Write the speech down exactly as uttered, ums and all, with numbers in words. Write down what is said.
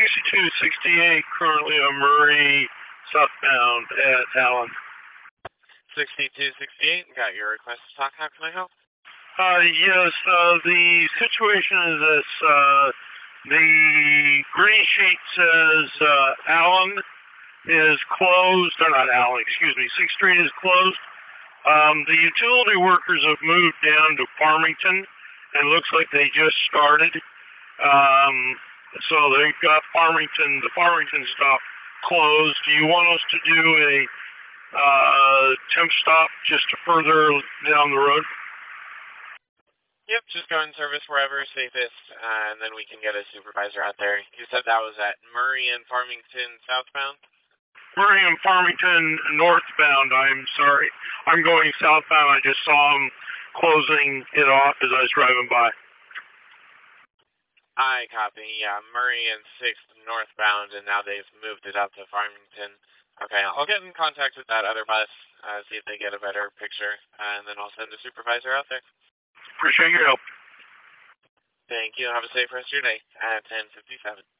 sixty-two sixty-eight, currently on Murray, southbound at Allen. sixty-two sixty-eight, got your request to talk. How can I help? Uh, yes, uh, the situation is this, uh, the green sheet says, uh, Allen is closed, or not Allen, excuse me, sixth Street is closed. Um, the utility workers have moved down to Farmington, and looks like they just started. Um, so they've got Farmington, the Farmington stop closed. Do you want us to do a, uh, temp stop just further down the road? Yep, just go and service wherever is safest, uh, and then we can get a supervisor out there. You said that was at Murray and Farmington southbound? Murray and Farmington northbound, I'm sorry. I'm going southbound. I just saw them closing it off as I was driving by. I copy, yeah, Murray and sixth northbound, and now they've moved it up to Farmington. Okay, I'll get in contact with that other bus, uh, see if they get a better picture, and then I'll send a supervisor out there. Appreciate your help. Thank you. Have a safe rest of your day at ten fifty-seven.